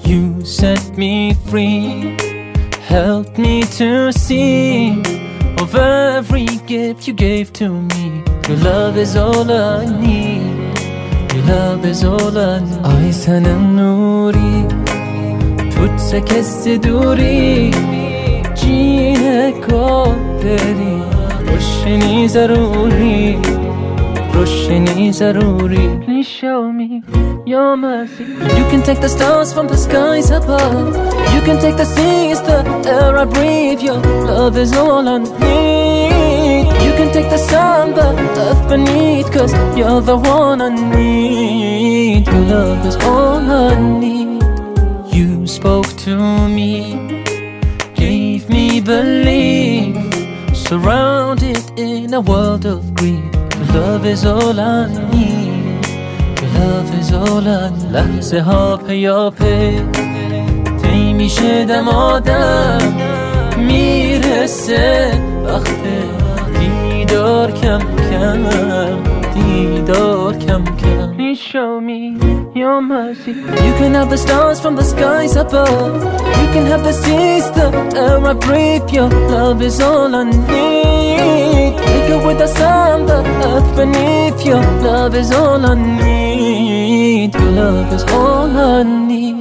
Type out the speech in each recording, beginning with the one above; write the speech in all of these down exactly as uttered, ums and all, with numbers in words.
You set me free, helped me to see of every gift you gave to me. Your love is all I need. Your love is all I need. آی سنم نوری तुझसे कैसे दूरी जीने को तेरी रोशनी जरूरी रोशनी जरूरी. Please show me your mercy. You can take the stars from the skies above. You can take the seas, the air I breathe. Your love is all I need. You can take the sun, the earth beneath, 'cause you're the one I need. Your love is all I need. You spoke to me, gave me belief, surrounded in a world of greed. Your love is all I need. Your love is all I need. لحظه ها پیاپی طی میشه دم آدم میرسه وقت دیدار کم کم دیدار کم کم. Please show me your mercy. You can have the stars from the skies above. You can have the seas, the air I breathe. Your love is all I need. Take it with the sun, the earth beneath. Your love is all I need. Your love is all I need.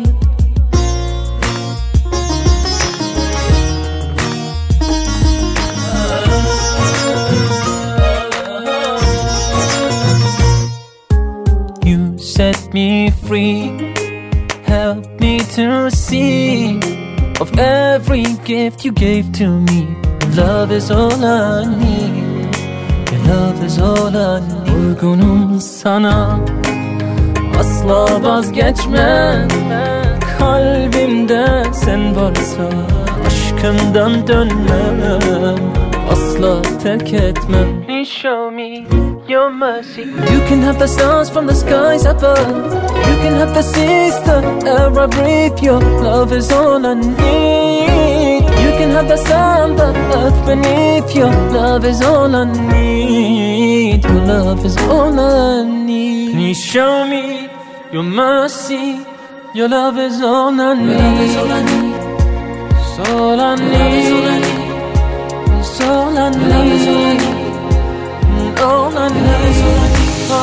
Set me free, help me to see of every gift you gave to me. Your love is all I need. Your love is all I need. Uygunum sana, asla vazgeçmem. Kalbimde sen varsa aşkımdan dönmem. Asla terk etmem. Please show me your mercy. You can have the stars from the skies above. You can have the seas, the air I breathe. Your love is all I need. You can have the sun, the earth beneath. Your love is all I need. Your love is all I need. Please show me your mercy. Your love is all I need. Your love is all I need. It's all I need. It's all I need. All I need, oh,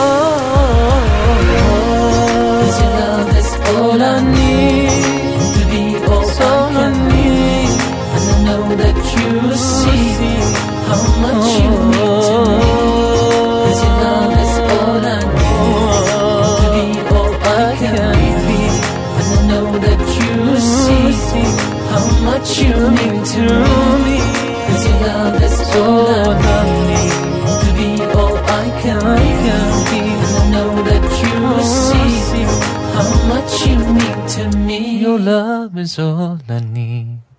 cause your love is all I need to be all I need. And I know that you see how much you mean to me. Cause your love is all I need to be all I can be. And I know that you see how much you mean to me. Cause your love is all I need. I can be, and I know that you see how much you mean to me. Your love is all I need.